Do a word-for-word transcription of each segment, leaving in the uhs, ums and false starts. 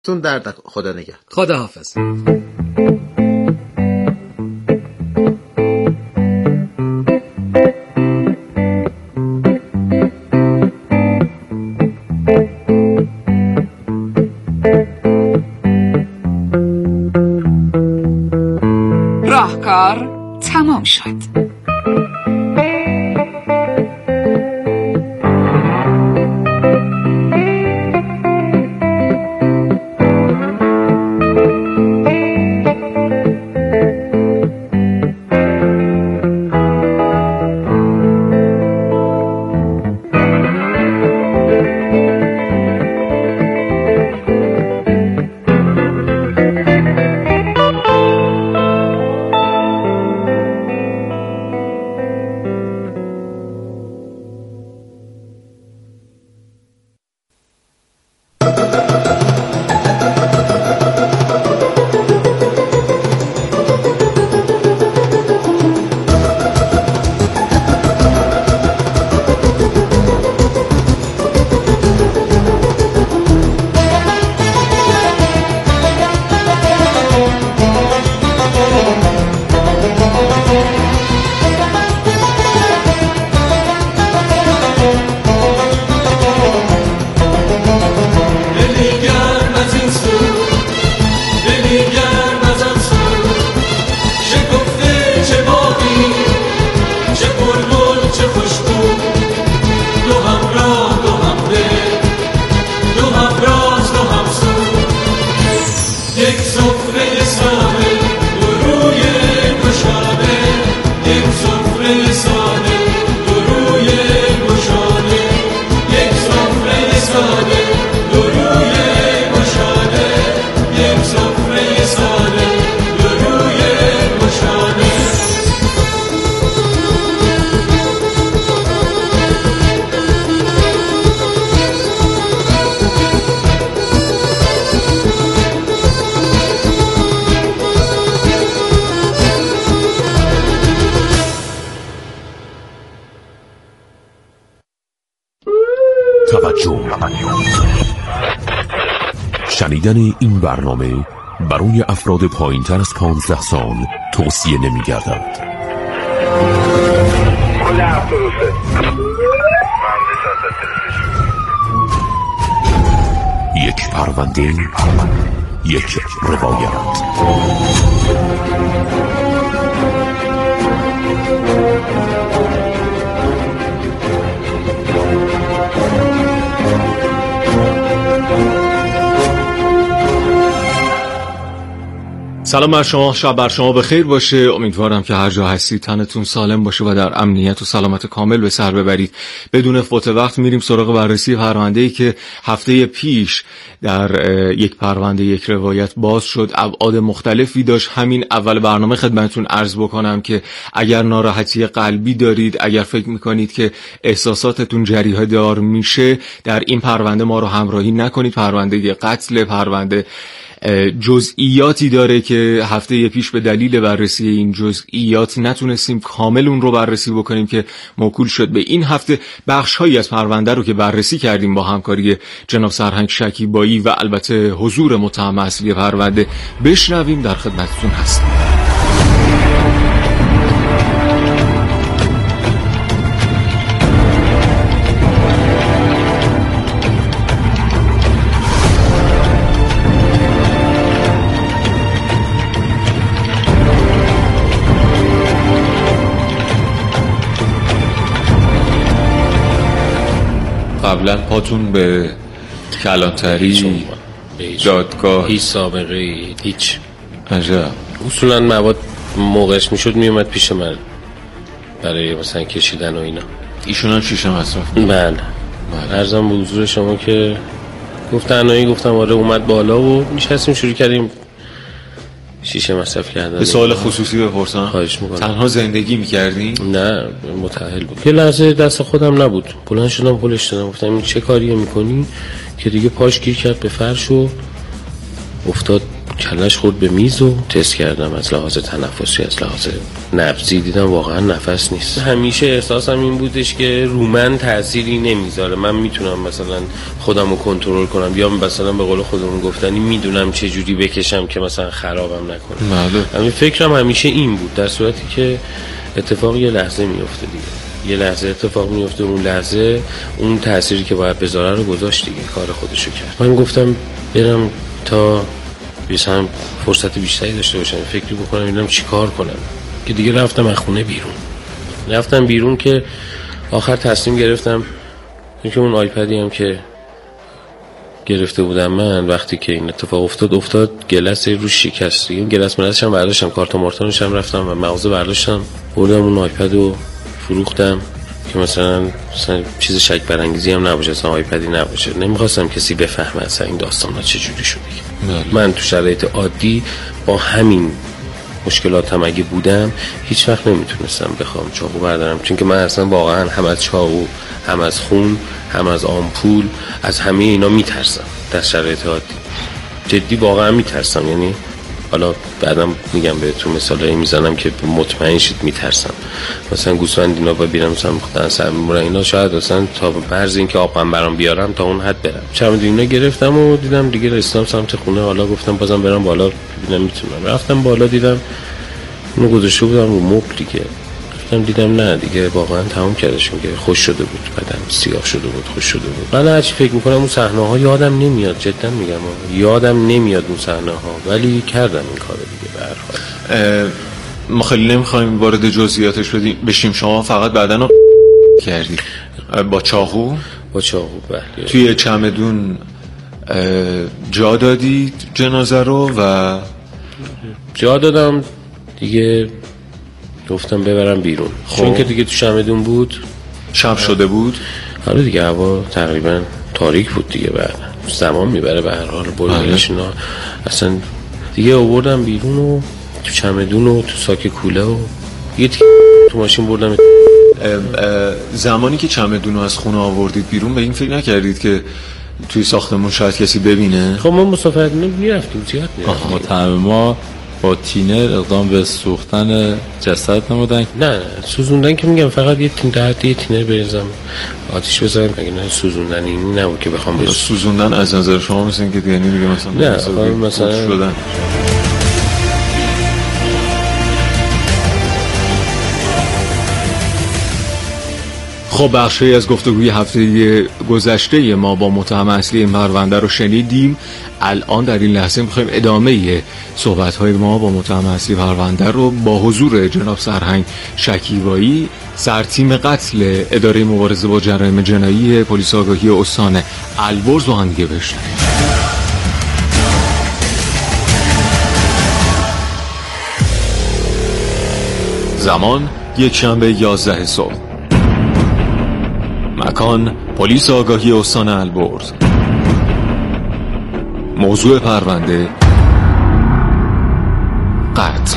تون درد خدا نگهدار. خدا حافظ. راهکار تمام شد. شنیدن این برنامه برای افراد پایین‌تر از پانزده سال توصیه نمی‌گردد. یک پرونده، یک روایت. سلام بر شما، شب بر شما بخیر باشه. امیدوارم که هر جا هستید تنتون سالم باشه و در امنیت و سلامت کامل به سر ببرید. بدون فوت وقت میریم سراغ بررسی پرونده‌ای که هفته پیش در یک پرونده یک روایت باز شد. ابعاد مختلفی داشت. همین اول برنامه خدمتتون عرض بکنم که اگر ناراحتی قلبی دارید، اگر فکر میکنید که احساساتتون جریحه دار میشه، در این پرونده ما رو همراهی نکنید. پرونده قتل، پرونده جزئیاتی داره که هفته پیش به دلیل بررسی این جزئیات نتونستیم کامل اون رو بررسی بکنیم که موکول شد به این هفته. بخش‌هایی از پرونده رو که بررسی کردیم با همکاری جناب سرهنگ شکیبایی و البته حضور متهم اصلی پرونده بشنویم. در خدمتتون هستیم. قبلا پاتون به کلانتری، دادگاه، هیچ سابقه ای، هیچ. عجب. اصولا مواد موقعش میشد میومد پیش من برای مثلا کشیدن و اینا. ایشون هم شیشه مصرف؟ بله. عرضم به حضور شما که گفتن نایی گفتم آره اومد بالا و نشستیم شروع کردیم شیشه مصرف کردن. به سوال خصوصی بپرسم؟ خواهش میکنم. تنها زندگی میکردین؟ نه، متأهل بود. یه لحظه دست خودم نبود، بلند شدم پلش دادم، گفتم این چه کاریه میکنی که دیگه پاش گیر کرد به فرش و افتاد کلش خورد به میز و تست کردم از لحاظ تنفسی، از لحاظ نبضی دیدم واقعا نفس نیست. همیشه احساسم این بودش که رو من تأثیری نمیذاره، من میتونم مثلا خودم رو کنترل کنم، یا مثلا به قول خودمون گفتنی میدونم چه جوری بکشم که مثلا خرابم نکنه. بله. همین فکرم همیشه این بود، در صورتی که اتفاق یه لحظه میفته دیگه، یه لحظه اتفاق میفته، اون لحظه اون تأثیری که باید بذاره رو گذاشت دیگه، کار خودشو کرد. من گفتم برم تا بیشتر فرصت بیشتری داشته باشم، فکری بکنم ببینم چی کار کنم، که دیگه رفتم از خونه بیرون. رفتم بیرون که آخر تصمیم گرفتم که اون آیپدی هم که گرفته بودم من وقتی که این اتفاق افتاد افتاد گلس روش شکست دیگه، گلس ملسش هم برداشتم، کارت مارتونش هم رفتم و مغازه برداشتم بردم اون آیپد رو فروختم که مثلا مثلا چیز شک برانگیزی هم نباشه، اصلا آیپدی نباشه، نمیخواستم کسی بفهمه اصلا این داستانا چه جوری شده. من تو شرایط عادی با همین مشکلات هم اگه بودم هیچ وقت نمیتونستم بخوام چاقو بردارم، چون که من اصلا واقعا هم از چاقو، هم از خون، هم از آمپول، از همه اینا میترسم در شرایط عادی، جدی واقعا میترسم. یعنی حالا بعدم میگم بهتون مثالایی میزنم که مطمئن شید میترسم. مثلا گوسفند اینا ببینم مثلا خودن سر میمونن اینا، شاید مثلا تا فرض این که آبم برام بیارم تا اون حد برم. چند اینا گرفتم و دیدم دیگه رسیدم سمت خونه، حالا گفتم بازم برم بالا ببینم میتونم. رفتم بالا دیدم اونو گذاشته بودم رو مبل دیگه، رفتم دیدم نه دیگه واقعا تمام کردشون که خوش شده بود، بدن سیاه شده بود، خوش شده بود. من هرچی فکر میکنم اون صحنه ها یادم نمیاد، جدا میگم یادم نمیاد اون صحنه ها، ولی کردم این کارو دیگه. به هر حال ما خیلی نمیخوایم وارد جزئیاتش بشیم، شما فقط بدن رو کردی با چاقو؟ با چاقو بله. توی چمدون جا دادی جنازه رو؟ و جا دادم دیگه، گفتم ببرم بیرون. خب. چون که دیگه تو چمدون بود، شب شده بود، حالا دیگه هوا تقریبا تاریک بود دیگه، بعد زمان میبره به هر حال بردنش اینا. اصلا دیگه آوردم بیرون و تو چمدون و تو ساک کوله و یه تو ماشین بردم. زمانی که چمدون رو از خونه آوردید بیرون به این فکر نکردید که توی ساختمون شاید کسی ببینه؟ خب ما مسافرت میرفتیم زیاد میرفتیم. ما ما با تینر اقدام به سوختن جسد نمودن؟ نه سوزوندن که میگم فقط یه تین درد یه تینر بریزم آتیش بزنم، مگه نه سوزوندن اینی نبود که بخوام بس. سوزوندن از نظر شما مثل این که یعنی دیگه مثلا نه مثلا, مثلا شدن. خب بخشی از گفتگوی هفته گذشته ما با متهم اصلی این پرونده رو شنیدیم. الان در این لحظه می‌خوایم ادامه صحبت‌های ما با متهم اصلی پرونده رو با حضور جناب سرهنگ شکیبایی، سرتیم قتل اداره مبارزه با جرایم جنایی پلیس آگاهی استان البرز با هم دیگه بشنویم. زمان یکشنبه یازده صبح. مکان پلیس آگاهی استان البرز. موضوع پرونده قتل.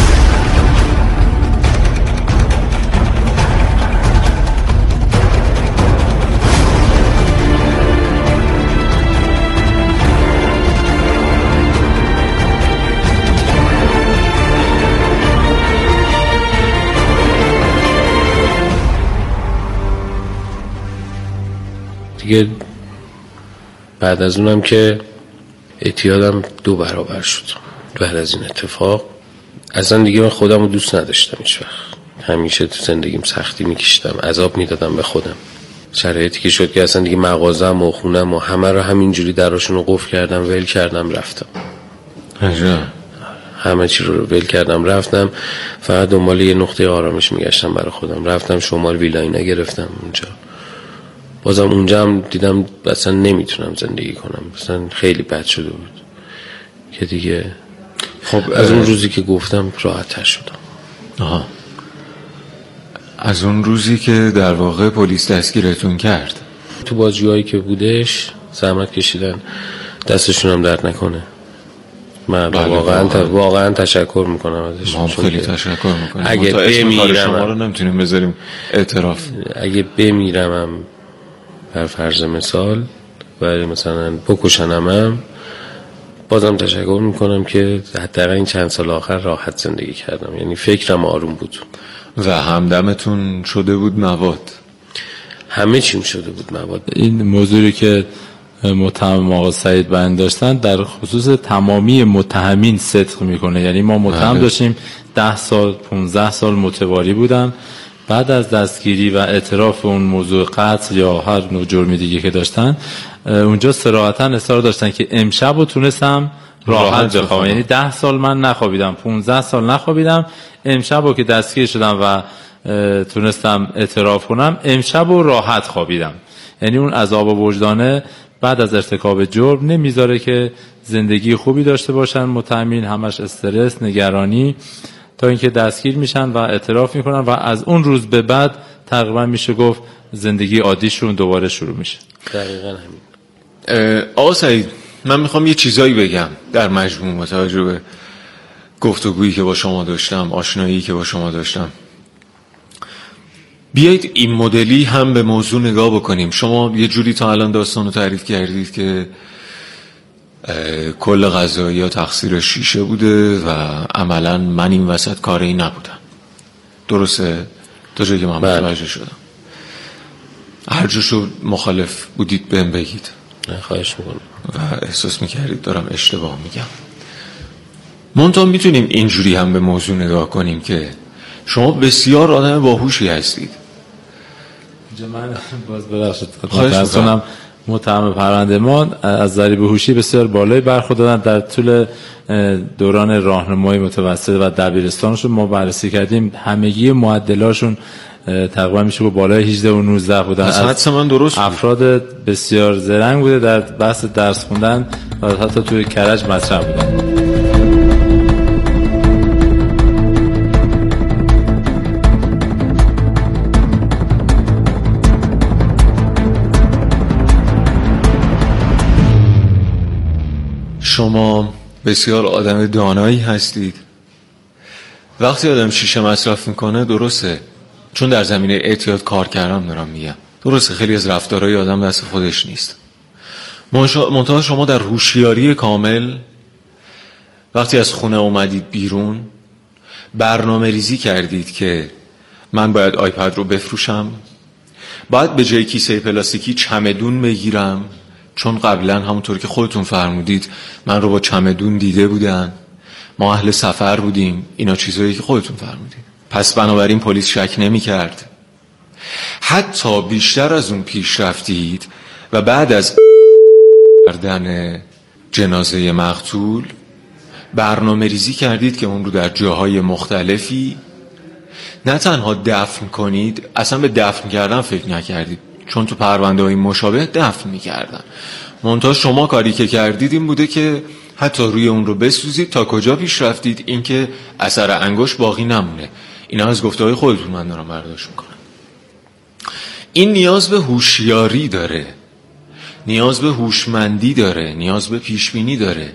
دیگه بعد از اونم که اعتیادم دو برابر شد بعد از این اتفاق. اصلا دیگه من خودم رو دوست نداشتم هیچ وقت، همیشه تو زندگیم سختی میکشیدم، عذاب میدادم به خودم. شرایطی که شد که اصلا دیگه مغازم و خونم و همه رو همینجوری دراشون رو قفل کردم، ول کردم رفتم. عجب. همه چی رو ول کردم رفتم، فقط دنبال یه نقطه آرامش میگشتم برای خودم. رفتم شمال ویلایی نگرفتم اونجا، بازم اونجا هم دیدم اصلا نمیتونم زندگی کنم، اصلا خیلی بد شده بود که دیگه خب از اون روزی که گفتم راحت تر شدم. آها. از اون روزی که در واقع پلیس دستگیرتون کرد، تو بازجویی که بودش زحمت کشیدن، دستشون هم درد نکنه. من بله واقعا واقعا, ت... واقعا تشکر میکنم ازش. ما خیلی تشکر میکنم. اگه بمیرم شما رو نمیتونیم بذاریم اعتراف. اگه بمیرم بر فرض مثال و مثلا بکشنمم، بازم تشکر میکنم که حداقل این چند سال آخر راحت زندگی کردم، یعنی فکرم آروم بود. و همدمتون شده بود مواد؟ همه چیم شده بود مواد. این موضوعی که متهم آقا سعید بیان داشتن در خصوص تمامی متهمین صدق میکنه. یعنی ما متهم داشتیم ده سال پونزده سال متواری بودن، بعد از دستگیری و اعتراف اون موضوع قتل یا هر نوع جرمی دیگه که داشتن، اونجا صراحتاً اصرار داشتن که امشب رو تونستم راحت بخوابم. یعنی ده سال من نخوابیدم، پونزده سال نخوابیدم، امشب رو که دستگیر شدم و تونستم اعتراف کنم، امشب رو راحت خوابیدم. یعنی اون عذاب وجدانه بعد از ارتکاب جرم نمیذاره که زندگی خوبی داشته باشن متهمین، همش استرس، نگرانی، تا اینکه دستگیر میشن و اعتراف میکنن و از اون روز به بعد تقریبا میشه گفت زندگی عادیشون دوباره شروع میشه. دقیقاً همین. آقا سعید، من میخوام یه چیزایی بگم در مجموع با توجه به گفتگویی که با شما داشتم، آشنایی که با شما داشتم. بیایید این مدلی هم به موضوع نگاه بکنیم. شما یه جوری تا الان داستانو تعریف کردید که کل قضایی تقصیر شیشه بوده و عملا من این وسط کاری نبودم. درسته؟ تا جایی که من متوجه شدم. هر جاشو مخالف بودید بهم بگید. نه خواهش میکنم. و احساس میکردید دارم اشتباه میگم. منتها میتونیم اینجوری هم به موضوع نگاه کنیم که شما بسیار آدم باهوشی هستید. من باز ببخشید خدمتتونم، متهم پرونده ما از ضریب هوشی بسیار بالایی برخوردارن. در طول دوران راهنمایی متوسط و دبیرستانشون ما بررسی کردیم، همگی معدلاشون تقریبا میشه با بالای هجده و نوزده بودن. از من درست افراد بسیار زرنگ بوده در بحث درس خوندن و حتی توی کرج مطرح بودن. شما بسیار آدم دانایی هستید. وقتی آدم شیشه مصرف میکنه درسته، چون در زمینه اعتیاد کار کردم دارم میگم، درسته خیلی از رفتارهای آدم دست خودش نیست. منتها شما در هوشیاری کامل وقتی از خونه اومدید بیرون برنامه ریزی کردید که من باید آیپد رو بفروشم، باید به جای کیسه پلاستیکی چمدون بگیرم، چون قبلا همونطور که خودتون فرمودید من رو با چمدون دیده بودن، ما اهل سفر بودیم، اینا چیزایی که خودتون فرمودید. پس بنابراین پلیس شک نمی کرد. حتی بیشتر از اون پیش رفتید و بعد از کردن جنازه مقتول برنامه ریزی کردید که اون رو در جاهای مختلفی نه تنها دفن کنید، اصلا به دفن کردن فکر نکردید، چون تو پرونده های مشابه دفن میکردن. منتها شما کاری که کردید این بوده که حتی روی اون رو بسوزید. تا کجا پیش رفتید؟ این که اثر انگشت باقی نمونه. اینا از گفته‌های خودتون من دارم برداشت میکنم. این نیاز به هوشیاری داره، نیاز به هوشمندی داره، نیاز به پیشبینی داره.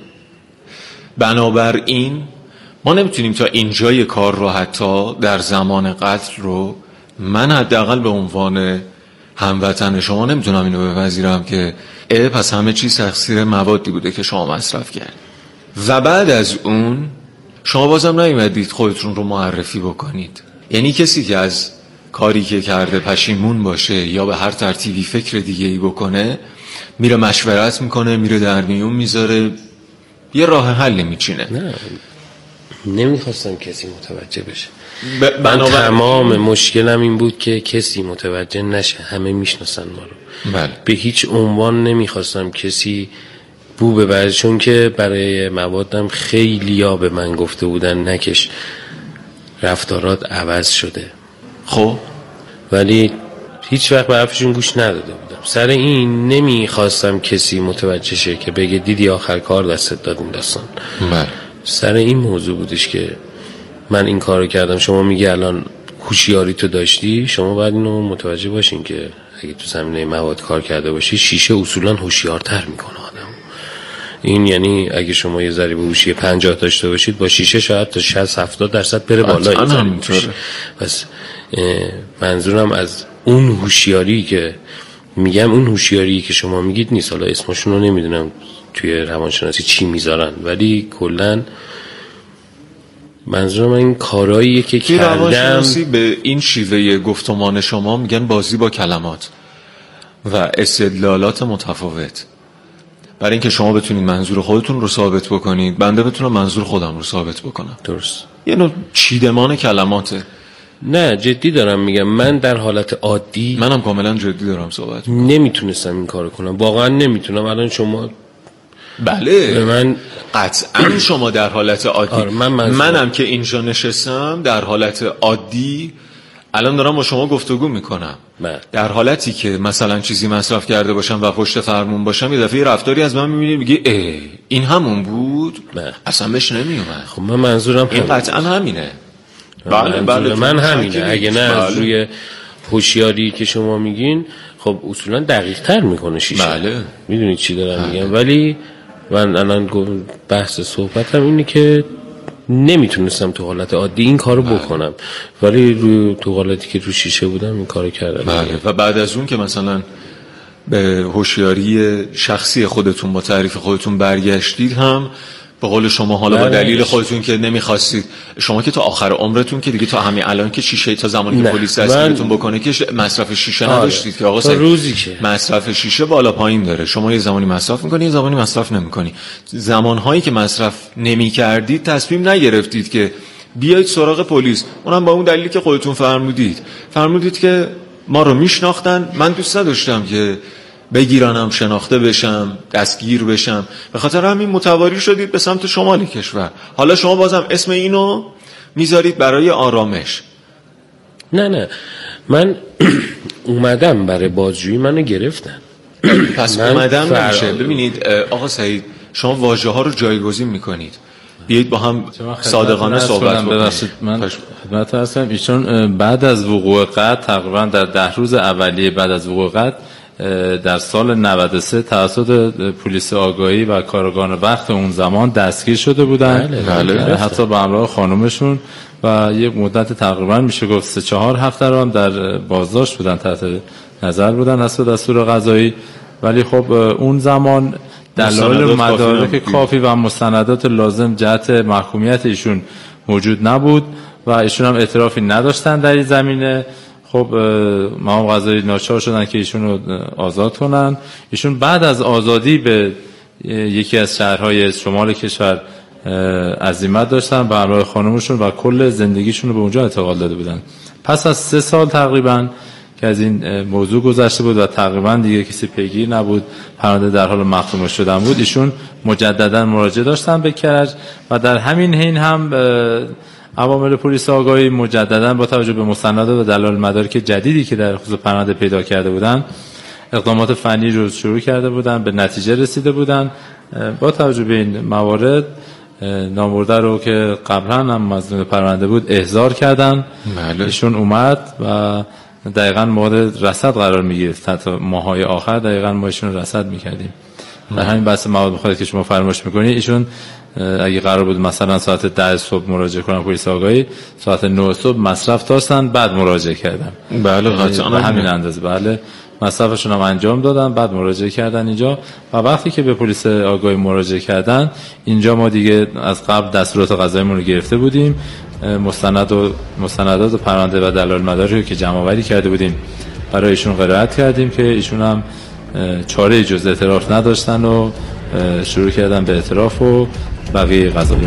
بنابراین ما نمیتونیم تا اینجای کار رو حتی در زمان قتل رو، من حداقل به عنوان هموطن شما نمیتونم اینو بپذیرم که اه پس همه چیز تقصیر موادی بوده که شما مصرف کرد. و بعد از اون شما بازم نیومدید خودتون رو معرفی بکنید. یعنی کسی که از کاری که کرده پشیمون باشه یا به هر ترتیبی فکر دیگه ای بکنه، میره مشورت میکنه، میره در میون میذاره، یه راه حل میچینه. نه نمیخواستم کسی متوجه بشه. ب... من تمام مشکلم این بود که کسی متوجه نشه، همه میشناسن ما رو. بله. به هیچ عنوان نمیخواستم کسی بو ببره، چون که برای موادم خیلی ها به من گفته بودن نکش، رفتارات عوض شده. خب ولی هیچ وقت به حرفشون گوش نداده بودم. سر این نمیخواستم کسی متوجه شه که بگه دیدی آخر کار دستت داد این داستان. بله. سر این موضوع بودش که من این کارو کردم. شما میگی الان هوشیاری تو داشتی، شما باید اینو متوجه باشین که اگه تو زمینه مواد کار کرده باشی، شیشه اصولا هوشیارتر میکنه آدم. این یعنی اگه شما یه ضریب هوشی پنجاه داشته باشید، با شیشه شاید تا شصت هفتاد درصد بره بالا. پس منظورم از اون هوشیاری که میگم، اون هوشیاری که شما میگید نیست. حالا اسمشون رو نمیدونم، توی روانشناسی چی میذارن، ولی کلا منظورم این کارهاییه که کردم. روانشناسی به این شیوه گفتمان شما میگن بازی با کلمات و استدلالات متفاوت. برای اینکه شما بتونید منظور خودتون رو ثابت بکنید، بنده بتونم منظور خودم رو ثابت بکنم. درست. یه نوع چیدمان کلماته. نه جدی دارم میگم، من در حالت عادی منم کاملا جدی دارم صحبت میکنم، نمیتونستم این کارو کنم، واقعا نمیتونم. الان شما بله من قطعا شما در حالت عادی آره من منم که اینجا نشستم در حالت عادی الان دارم با شما گفتگو میکنم، بله. در حالتی که مثلا چیزی مصرف کرده باشم و پشت فرمون باشم، یه دفعه رفتاری از من میبینی میگی ای این همون بود، بله. اصلا بهش نمیومد. خب من منظورم این قطعا همینه. بله بله من همینه. اگه نه از روی هوشیاری که شما میگین خب اصولا دقیق تر میکنه شیشه. بله میدونید چی دارم میگم. ولی من الان بحث صحبتم اینه که نمیتونستم تو حالت عادی این کارو بکنم، ولی روی تو حالتی که رو شیشه بودم این کارو کردم. بله. و بعد از اون که مثلا به هوشیاری شخصی خودتون با تعریف خودتون برگشتید، هم به قول شما حالا با دلیل خودتون که نمیخواستید، شما که تا آخر عمرتون که دیگه تا همین الان که شیشه تا زمانی که پلیس دستگیرتون بکنه که مصرف شیشه آره. نداشتید که آقا تا روزی که مصرف شیشه بالا پایین داره، شما یه زمانی مصرف میکنید یه زمانی مصرف نمیکنید. زمانهایی که مصرف نمیکردید تصمیم نگرفتید که بیایید سراغ پلیس، اونم با اون دلیلی که خودتون فرمودید فرمودید که ما رو میشناختن، من دوست نداشتم که بگیرانم، شناخته بشم، دستگیر بشم، به خاطر همین متواری شدید به سمت شمال کشور. حالا شما بازم اسم اینو میذارید برای آرامش. نه نه من اومدم برای بازجویی، منو گرفتن. پس اومدم نمیشه. ببینید آقا سعید، شما واژه ها رو جایگزین میکنید، بیایید با هم صادقانه صحبت بکنیم. من خدمت هستم. ایشون بعد از وقوع قتل تقریبا در ده روز اولیه بعد از وقوع قتل در سال نود و سه توسط پلیس آگاهی و کارگان وقت اون زمان دستگیر شده بودن. بله بله. حتی به همراه خانومشون و یک مدت تقریبا میشه گفت سه چهار هفته رو هم در بازداشت بودن، تحت نظر بودن حسب دستور قضایی. ولی خب اون زمان دلایل مدارک کافی و مستندات لازم جهت محکومیت ایشون موجود نبود و ایشون هم اعترافی نداشتن در این زمینه. خب مقام قضایی ناچار شدن که ایشون رو آزاد کنن. ایشون بعد از آزادی به یکی از شهرهای شمال کشور عزیمت داشتن به همراه خانمشون و کل زندگیشون رو به اونجا انتقال داده بودن. پس از سه سال تقریبا که از این موضوع گذشته بود و تقریبا دیگه کسی پیگیر نبود، پرونده در حال مختوم شدن بود، ایشون مجددا مراجعه داشتن به کرج و در همین حین هم عوامل پلیس آگاهی مجددا با توجه به مستندات و دلایل مدارک جدیدی که در خصوص پرونده پیدا کرده بودن اقدامات فنی رو شروع کرده بودن، به نتیجه رسیده بودن. با توجه به این موارد نامبرده رو که قبلا هم مظنون پرونده بود احضار کردن. بله. ایشون اومد و دقیقاً مورد رصد قرار میگرفت، حتی ماهای آخر دقیقاً ما ایشون رصد میکردیم. در همین بحث مواد مخالف که شما فرمایش میکنید، ایشون اگه قرار بود مثلا ساعت ده صبح مراجعه کنن پلیس آگاهی، ساعت نه صبح مصرف داشتن بعد مراجعه کردن. بله قطعاً به همین اندازه. بله مصرفشون هم انجام دادن بعد مراجعه کردن اینجا و وقتی که به پلیس آگاهی مراجعه کردن اینجا ما دیگه از قبل دستورات قضاییمون رو گرفته بودیم، مستند و مستندات و پرونده و دلایل مدارکی که جمع آوری کرده بودیم برای ایشون قرائت کردیم که ایشون هم چاره جز اعتراف نداشتن و شروع کردن به اعتراف و بقیه قضایا.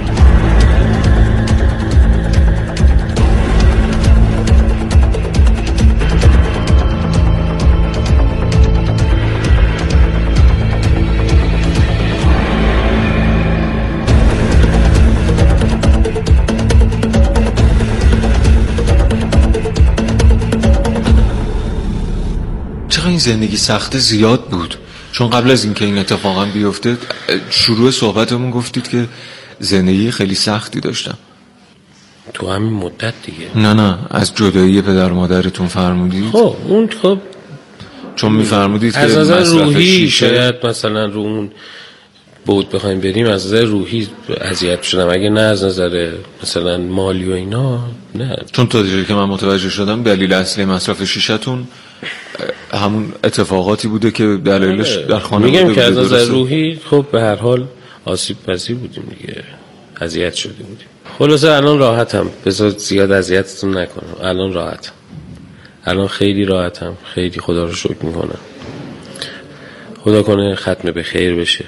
این زندگی سخت زیاد بود، چون قبل از اینکه این اتفاقا بیفته شروع صحبتمون گفتید که زندگی خیلی سختی داشتم. تو همین مدت دیگه؟ نه نه از جدایی پدر مادرتون فرمودید. خب اون خب چون میفرمودید که از نظر روحی شاید مثلا رو اون بود بخوایم بریم، از نظر روحی اذیت شدم، اگه نه از نظر مثلا مالی و اینا نه. چون تا دیگه که من متوجه شدم دلیل اصلی مصرف شیشتون همون اتفاقاتی بوده که دلایلش در خانواده میگم که از نظر روحی خب به هر حال آسیب پذیر بودیم دیگه، اذیت شده بودیم. خلاصه الان راحتم، بذار زیاد اذیتتون نکنم. الان راحتم، الان خیلی راحتم، خیلی خدا رو شکر میکنم. خدا کنه ختم به خیر بشه.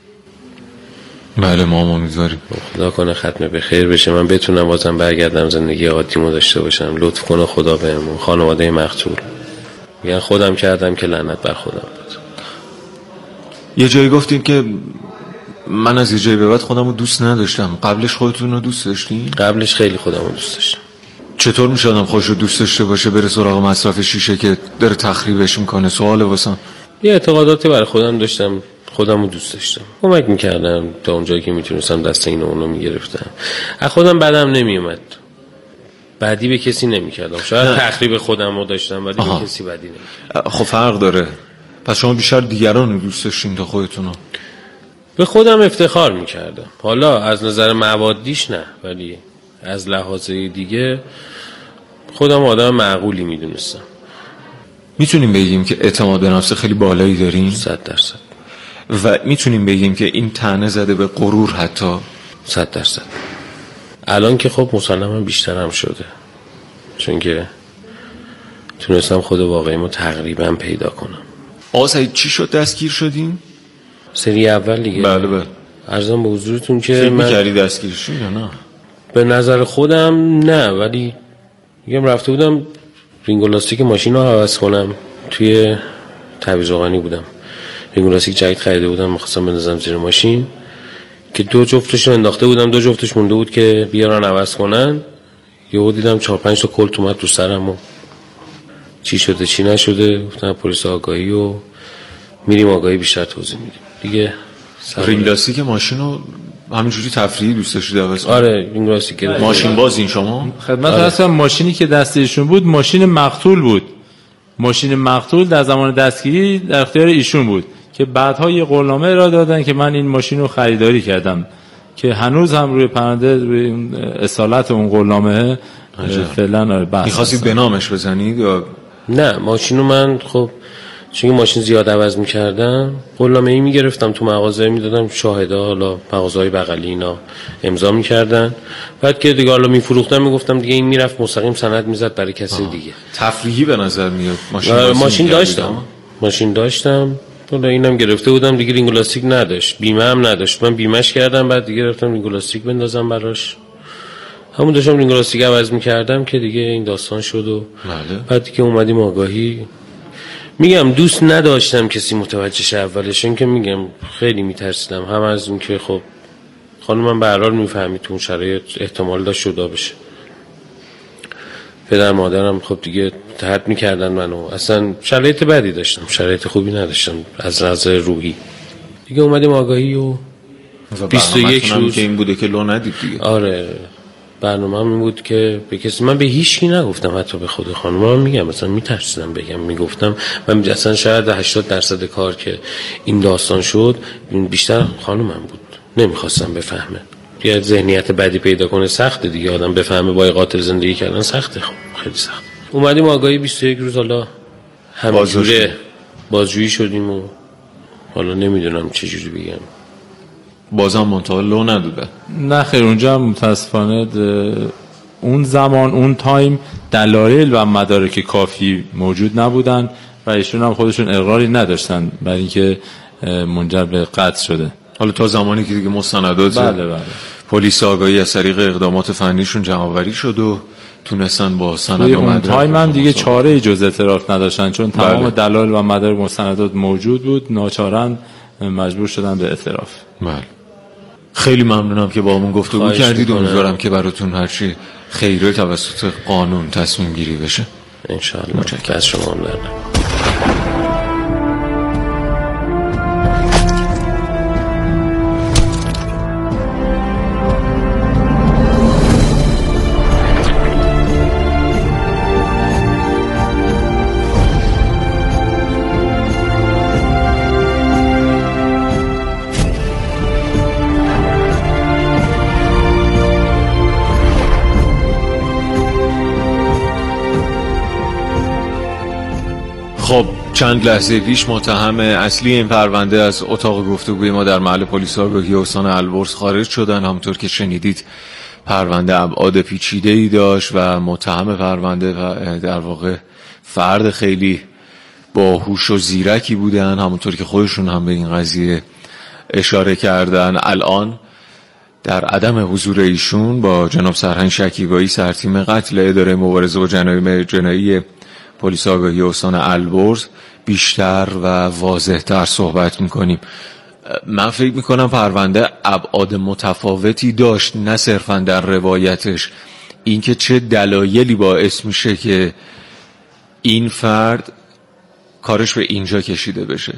بله ما هم امیدواریم. خدا کنه ختم به خیر بشه، من بتونم بازم برگردم زندگی عادیمو داشته باشم. لطف کنه خدا بهمون. خانواده مقتول میگن خودم کردم که لعنت بر خودم بود. یه جایی گفتین که من از یه جایی به بعد خودم رو دوست نداشتم. قبلش خودتون رو دوست داشتین؟ قبلش خیلی خودم رو دوست داشتم. چطور میشه آدم خودش رو دوست داشته باشه بره سراغ مصرف شیشه که داره تخریبش میکنه؟ سواله واسم. یه اعتقاداتی برای خودم داشتم، خودم رو دوست داشتم، کمک میکردم تا اونجایی که میتونستم، دست اینو اونو میگرفتم. از خودم بدم نمیومد، بدی به کسی نمیکردم. شاید تخریب خودم رو داشتم ولی به کسی بدی نمیکردم. خب فرق داره. پس شما بیشتر دیگران رو دوست داشتین تا خودتون رو؟ به خودم افتخار میکردم. حالا از نظر موادیش نه، ولی از لحاظ دیگه خودم آدم معقولی میدونستم. میتونیم بگیم که اعتماد به نفس خیلی بالایی دارین؟ صد درصد. و میتونیم بگیم که این طعنه زده به غرور حتی؟ صد درصد. الان که خب مسلماً بیشترم شده، چون که تونستم خود واقعیمو تقریبا پیدا کنم. آقا سعید چی شد دستگیر شدین؟ سری اول دیگه. بله بله. عرضم به حضورتون که فکر من می‌کردی دستگیر شدی یا نه؟ به نظر خودم نه، ولی میگم رفته بودم رینگ و لاستیک ماشین رو عوض کنم. توی تعویض روغنی بودم، رینگ و لاستیک جدید خریده بودم، می‌خواستم بندازم زیر ماشین که دو جفتش رو انداخته بودم، دو جفتش مونده بود که بیارن عوض کنن. یهو دیدم چهار پنج تا کلت اومد تو سرم و چی شده چی نشده. گفتم پلیس آگاهی و میریم آگاهی بیشتر توضیح میدیم دیگه. رینگ لاستیک ماشین رو همینجوری تفریحی دوست داشتید عوض؟ آره رینگ لاستیک گرفت. ماشین باز این شما؟ خدمت هستم. ماشینی که دستشون بود ماشین مقتول بود. ماشین مقتول در زمان دستگیری در اختیار ایشون بود که بعدها یه قولنامه را دادن که من این ماشین رو خریداری کردم که هنوز هم روی پرونده روی اصالت اون قولنامه فعلا بحث. می‌خواستید به نامش بزنید یا نه؟ ماشین رو من خب چون ماشین زیاد عوض می‌کردم قولنامه‌ای می‌گرفتم تو مغازه میدادم، شاهدا حالا مغازه‌های بغلی اینا امضا می‌کردن. بعد که دیگه حالا می‌فروختم میگفتم دیگه این میرفت مستقیم سند میزد برای کسی دیگه. تفریحی به نظر میاد. ماشین ماشین داشتم ماشین داشتم حالا اینم گرفته بودم دیگه. رینگ و لاستیک نداشت، بیمه هم نداشت. من بیمهش کردم، بعد دیگه رفتم رینگ و لاستیک بندازم براش. همون داشتم رینگ و لاستیک عوض می‌کردم که دیگه این داستان شد و بله. بعد که اومدیم آگاهی، میگم دوست نداشتم کسی متوجه شه اولش، چون که میگم خیلی میترسیدم هم از اون که خب خانمم به هر حال میفهمید تو اون شرایط احتمال داشت جدا بشه. پدر مادرم خب دیگه تحت میکردن منو، اصلا شرایط بدی داشتم، شرایط خوبی نداشتم از نظر روحی. دیگه اومدیم آگاهی و بیست و یک روز که این بوده که لو ندید دیگه. آره برنامه هم این بود که به کسی، من به هیچ کی نگفتم، حتی به خود خانمم میگم مثلا میترسیدم بگم، میگفتم من اصلا شاید هشتاد درصد کار که این داستان شد بیشتر خانمم بود، نمیخواستم بفهمه. یه ذهنیت بدی پیدا کنه سخته دیگه، آدم بفهمه با قاتل زندگی کردن سخته، خب خیلی سخت. اومدیم آگاهی بیست و یک روز، حالا همینجوره بازجویی شدیم و حالا نمیدونم چه جوری بگم. بازم منتها لو ندوده. نه خیر، اونجا متاسفانه اون زمان اون تایم دلایل و مدارک کافی موجود نبودن و ایشون هم خودشون اقراری نداشتن برای اینکه منجر به قتل شده. حالا تا زمانی که دیگه مستندات بله بله پلیس آگاهی از طریق اقدامات فنیشون جمع‌آوری شد و تونستن با سند و اون مدرک تایم هم دیگه چاره ای جز اعتراف نداشتن، چون تمام بله. دلایل و مدارک مستندات موجود بود، ناچارن مجبور شدن به اعتراف. بله. خیلی ممنونم که با همون گفتگو کردید. امیدوارم که براتون هرچی خیره توسط قانون تصمیم گیری بشه ان شاء الله. متشکرم از شما. ممنونم. خب چند لحظه پیش متهم اصلی این پرونده از اتاق گفتگوی ما در محل پلیس آگاهی استان البرز خارج شدن. همونطور که شنیدید پرونده ابعاد پیچیده‌ای داشت و متهم پرونده و در واقع فرد خیلی باهوش و زیرکی بودن، همونطور که خودشون هم به این قضیه اشاره کردن. الان در عدم حضور ایشون با جناب سرهنگ شکیبایی سرتیم قتل اداره مبارزه با جرایم جنایی پلیس آگاهی استان البرز بیشتر و واضح‌تر صحبت می‌کنیم. من فکر می‌کنم پرونده ابعاد متفاوتی داشت، نه صرفاً در روایتش، اینکه چه دلایلی باعث میشه که این فرد کارش به اینجا کشیده بشه.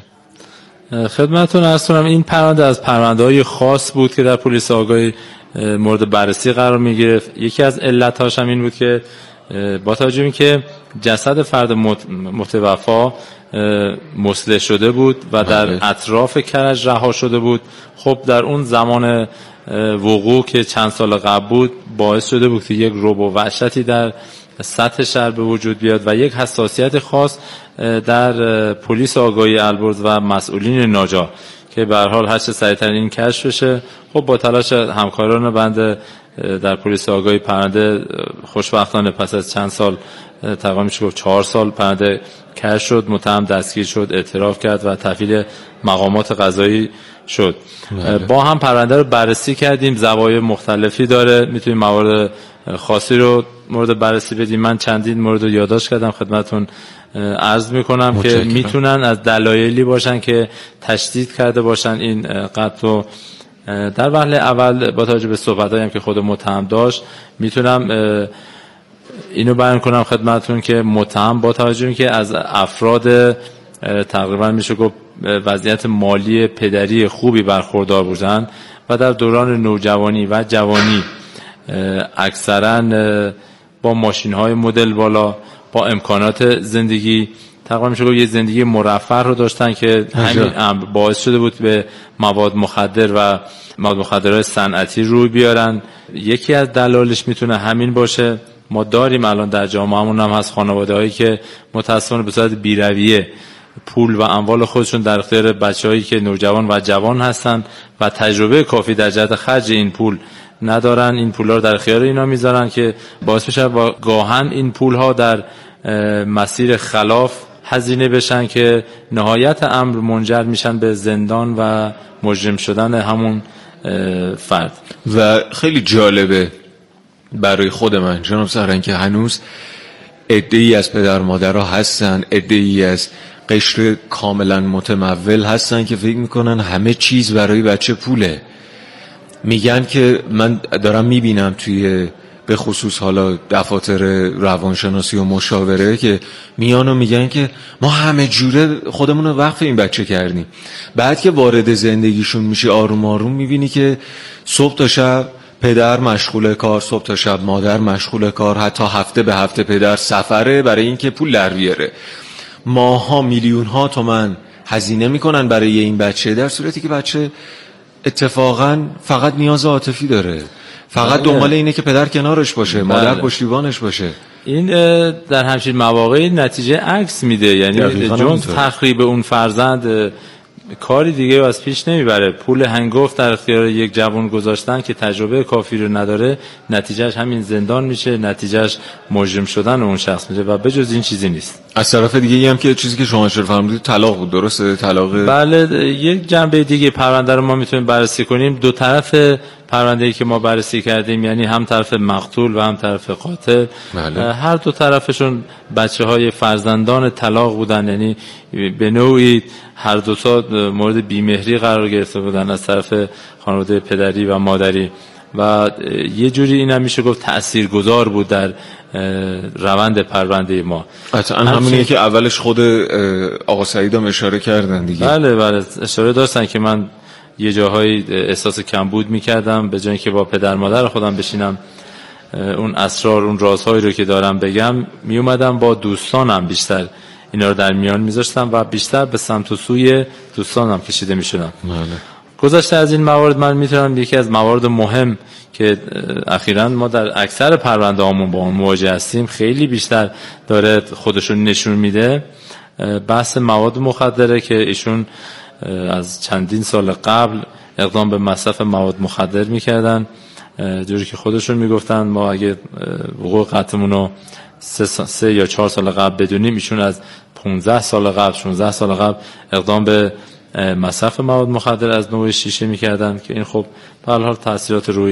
خدمتتون عرض کنم این پرونده از پرونده‌های خاص بود که در پلیس آگاهی مورد بررسی قرار می‌گرفت. یکی از علت‌هاش هم این بود که با توجه به اینکه جسد فرد متوفا مسلح شده بود و در اطراف کرج رها شده بود، خب در اون زمان وقوع که چند سال قبل بود باعث شده بود که یک رعب و وحشتی در سطح شهر به وجود بیاد و یک حساسیت خاص در پلیس آگاهی البرز و مسئولین ناجا که به هر حال هر چه سریعتر این کشف بشه. خب با تلاش همکاران بنده در پلیس آگاهی پرونده خوشبختانه پس از چند سال، تقریبا میشه گفت چهار سال، پرونده کشف شد، متهم دستگیر شد، اعتراف کرد و تحویل مقامات قضایی شد. بله. با هم پرونده رو بررسی کردیم، زوایای مختلفی داره، میتونیم موارد خاصی رو مورد بررسی بدیم. من چندین مورد رو یادداشت کردم خدمتتون عرض میکنم که میتونن از دلایلی باشن که تشدید کرده باشن این قتل رو. در وهله اول با توجه به صحبتایی هم که خود متهم داشت میتونم اینو بیان کنم خدمتتون که متهم با توجه به که از افراد تقریبا میشه گفت وضعیت مالی پدری خوبی برخوردار بودن و در دوران نوجوانی و جوانی اکثرا با ماشین‌های مدل بالا، با امکانات زندگی تقریبا میشه گفت یه زندگی مرفه رو داشتن که همین امر باعث شده بود به مواد مخدر و مواد مخدرهای صنعتی روی بیارن. یکی از دلایلش میتونه همین باشه. ما داریم الان در جامعهمون هم هست خانواده‌هایی که متأسفانه به صورت بی‌رویه پول و اموال خودشون در اختیار بچه‌هایی که نوجوان و جوان هستن و تجربه کافی در جهت خرج این پول ندارن، این پول‌ها رو در اختیار اینا میذارن که باعث میشه با گاهن این پول‌ها در مسیر خلاف هزینه بشن که نهایت امر منجر میشن به زندان و مجرم شدن همون فرد. و خیلی جالبه برای خود من جناب سرهنگ که هنوز عده‌ای از پدر مادرها هستن، عده‌ای از قشر کاملا متمول هستن که فکر میکنن همه چیز برای بچه پوله. میگن که من دارم میبینم توی به خصوص حالا دفاتر روانشناسی و مشاوره که میان و میگن که ما همه جوره خودمون رو وقف این بچه کردیم. بعد که وارد زندگیشون میشه آروم آروم میبینی که صبح تا شب پدر مشغول کار، صبح تا شب مادر مشغول کار، حتی هفته به هفته پدر سفره برای اینکه پول در بیاره. ماها میلیون ها تومان هزینه میکنن برای این بچه، در صورتی که بچه اتفاقا فقط نیاز عاطفی داره، فقط دنبال اینه که پدر کنارش باشه، بله. مادر پشتیبانش باشه. این در همچین مواقعی نتیجه عکس میده، یعنی جون تخریب اون فرزند کاری دیگه از پیش نمیبره. پول هنگفت در اختیار یک جوان گذاشتن که تجربه کافی رو نداره، نتیجهش همین زندان میشه، نتیجهش مجرم شدن اون شخص میشه و بجز این چیزی نیست. از طرف دیگه هم که چیزی که شما اشاره فرمودید طلاق بود، درسته؟ طلاق. بله، یک جنبه دیگه پرونده رو ما میتونیم بررسی کنیم. دو طرف پرونده‌ای که ما بررسی کردیم، یعنی هم طرف مقتول و هم طرف قاتل، بله. هر دو طرفشون بچه‌های فرزندان طلاق بودن، یعنی به نوعی هر دو تا مورد بیمهری قرار گرفته بودن از طرف خانواده پدری و مادری و یه جوری این هم میشه گفت تأثیرگذار بود در روند پرونده ما. قطعا همونیه که اولش خود آقا سعید هم اشاره کردن دیگه. بله بله اشاره داشتن که من یه جاهایی احساس کمبود میکردم، به جای اینکه با پدر مادر خودم بشینم اون اسرار، اون رازهایی رو که دارم بگم، میومدم با دوستانم بیشتر اینا رو در میان میذاشتم و بیشتر به سمت و سوی دوستانم کشیده میشدم. بله. گذشته از این موارد من میتونم یکی از موارد مهم که اخیراً ما در اکثر پرونده هامون با اون مواجه هستیم خیلی بیشتر داره خودشون نشون میده، بحث مواد مخدره که ایشون از چندین سال قبل اقدام به مصرف مواد مخدر میکردن. جوری که خودشون میگفتن ما اگه وقوع قتلمون رو سه, سه یا چهار سال قبل بدونیم، ایشون از پانزده سال قبل شانزده سال قبل اقدام به مصرف مواد مخدر از نوع شیشه میکردن که این خب به هر حال تاثیرات روی